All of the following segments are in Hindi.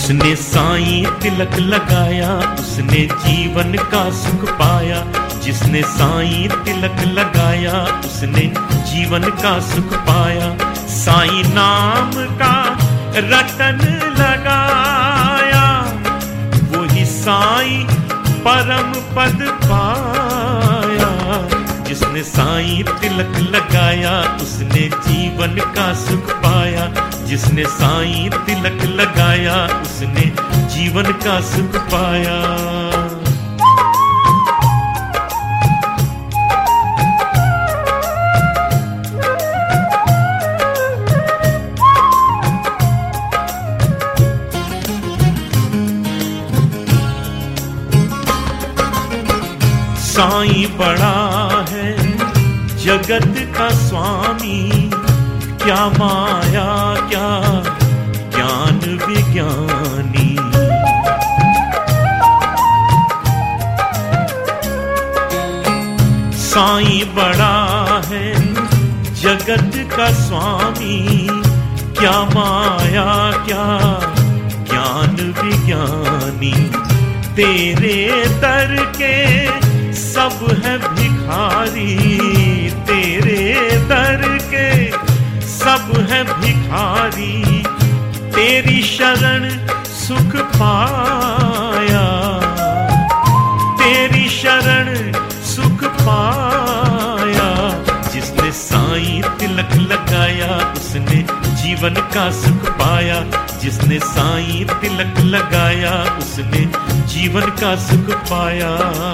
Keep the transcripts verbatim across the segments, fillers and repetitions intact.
जिसने साईं तिलक लगाया उसने जीवन का सुख पाया। जिसने साईं तिलक लगाया उसने जीवन का सुख पाया। साईं नाम का रटन लगाया वही साईं परम पद पाया। जिसने साईं तिलक लगाया उसने जीवन का सुख पाया। जिसने साईं तिलक लगाया उसने जीवन का सुख पाया। साईं बड़ा है जगत का स्वामी, क्या माया क्या ज्ञान विज्ञानी। साईं बड़ा है जगत का स्वामी, क्या माया क्या ज्ञान विज्ञानी। तेरे दर के सब है भिखारी, तेरे दर के सब है भिखारी। तेरी शरण सुख पाया, तेरी शरण सुख पाया। जिसने साईं तिलक लगाया उसने जीवन का सुख पाया। जिसने साईं तिलक लगाया उसने जीवन का सुख पाया।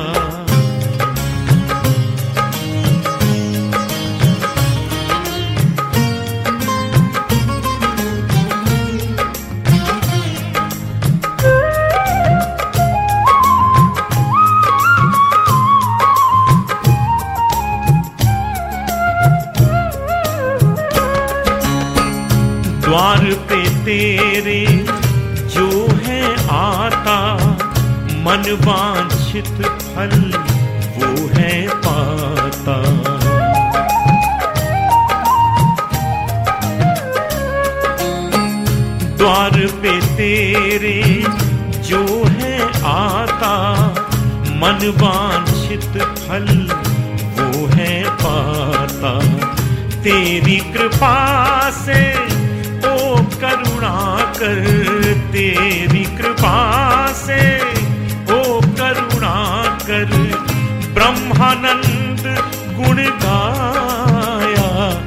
द्वार पे तेरे जो है आता, मन वांछित फल वो है पाता। द्वार पे तेरे जो है आता, मन वांछित फल वो है पाता। तेरी कृपा से ओ करुणा कर, तेरी कृपा से ओ करुणा कर। ब्रह्मानंद गुण गाया,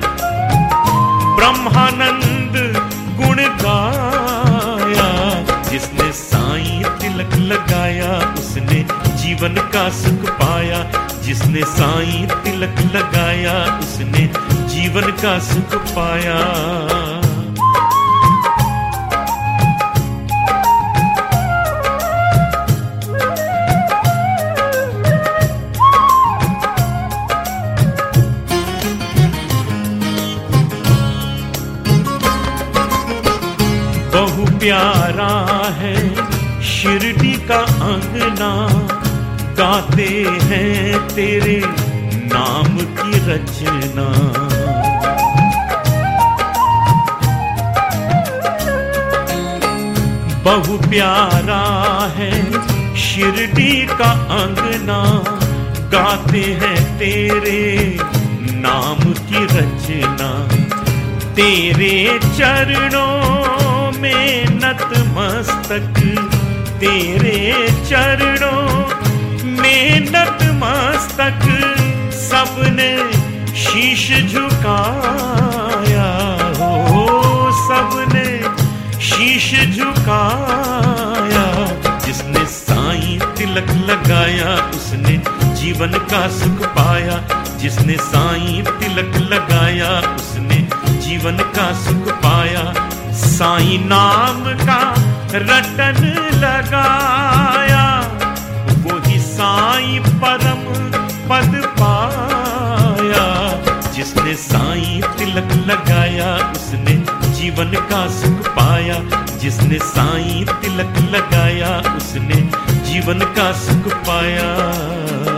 ब्रह्मानंद गुण गाया। जिसने साईं तिलक लगाया उसने जीवन का सुख पाया। जिसने साईं तिलक लगाया उसने जीवन का सुख पाया। बहु प्यारा है शिरडी का अंगना, गाते हैं तेरे नाम की रचना। बहु प्यारा है शिरडी का अंगना, गाते हैं तेरे नाम की रचना। तेरे चरणों में नतमस्तक, तेरे चरणों में नतमस्तक। सबने शीश झुकाया हो, सबने शीश झुकाया। जिसने साईं तिलक लगाया उसने जीवन का सुख पाया। जिसने साईं तिलक लगाया उसने जीवन का सुख पाया। साईं नाम का रटन लगाया वही साईं परम पद पाया। जिसने साईं तिलक लगाया उसने जीवन का सुख पाया। जिसने साईं तिलक लगाया उसने जीवन का सुख पाया।